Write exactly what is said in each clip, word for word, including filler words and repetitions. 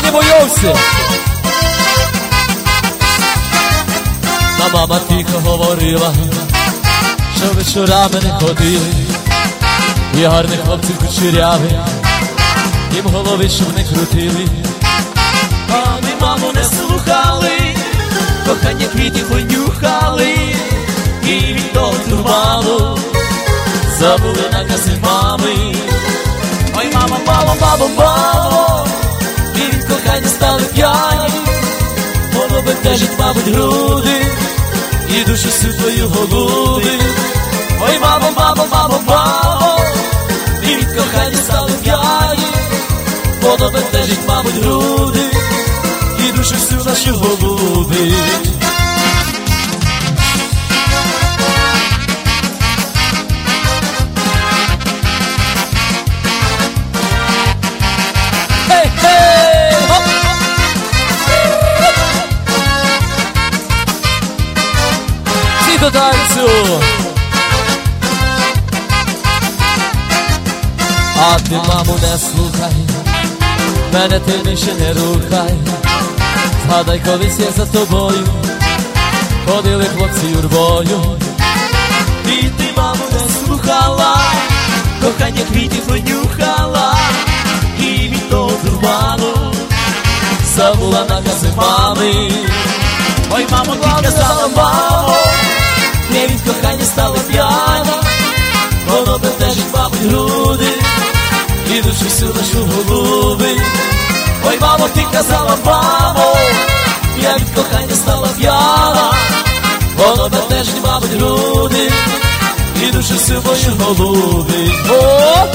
не бойовся. Та мама тихо говорила, що вечорами не ходили, і гарних хлопців кучерявих, їм голови, щоб не крутили. А ми маму не слухали, кохання квітів понюхали, і від того турбану забули накази мами. Ой, мамо, мамо, мамо, мамо, і від кохання стали п'яні, воно бентежить, мабуть, груди і душу всю твою голуби. Ой, мамо, мамо, мамо, мамо, і від кохання стали п'яні, воно бентежить, мабуть, груди і душу всю нашу голуби. До танцю. А ти, маму, не слухай, мене ти більше не рухай. Згадай, колись я за тобою ходили хлопці юрбою. І ти, маму, не слухала, кохання квітів понюхала, і від того дурману забула накази мами. Ой, мамо, ти казала, мамо, не від кохання стали п'яні, воно бентежить, мабуть, груди і душу всю нашу голуби. Ой, мамо, ти казала, мамо, я від кохання стала п'яна, воно бентежить, мабуть, груди і душу всю мою голуби. О!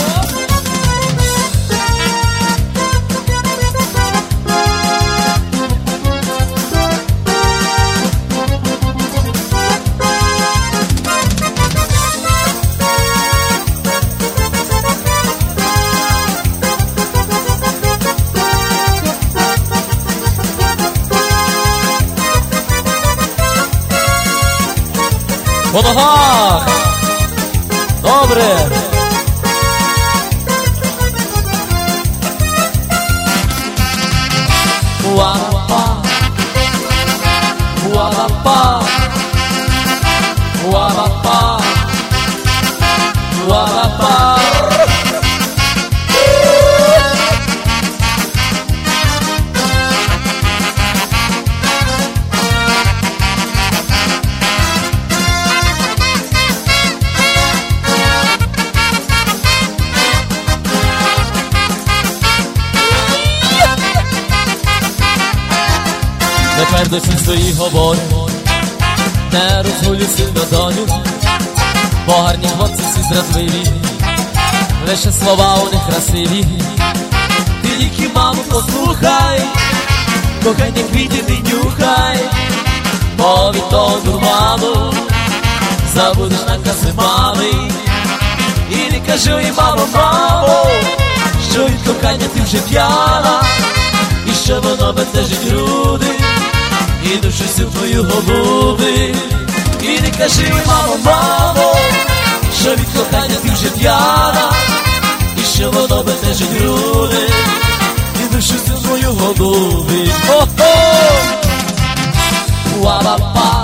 По ногах! Добре! Уа-па, уа-па, уа-па, уа-па. Тепер до всіх своїх говорю, не розгулю сильно доню, бо гарні хлопці всі зрадливі, лише слова у них красиві. Ти тільки, маму, послухай, кохання квітів не нюхай, бо від того дурману забудеш накази мами. І не кажи їй, мамо, мамо, що від кохання ти вже п'яна, і що воно бентежить груди і душу всю твою голуби. І не кажи їй, мамо, мамо, що від кохання ти вже п'яна, і що воно бентежить груди і душу всю твою голуби. О-хо! Уа-ба-па,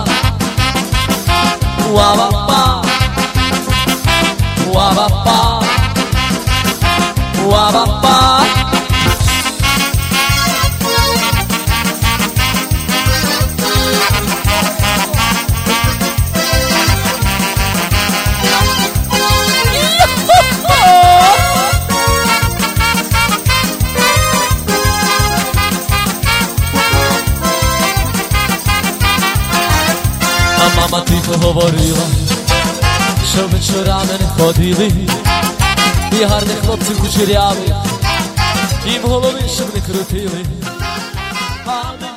уа-ба-па, уа-ба-па, уа-ба-па. А мама тихо говорила, що вечорами не ходили, і гарних хлопців кучерявих, їм голови, щоб не крутили.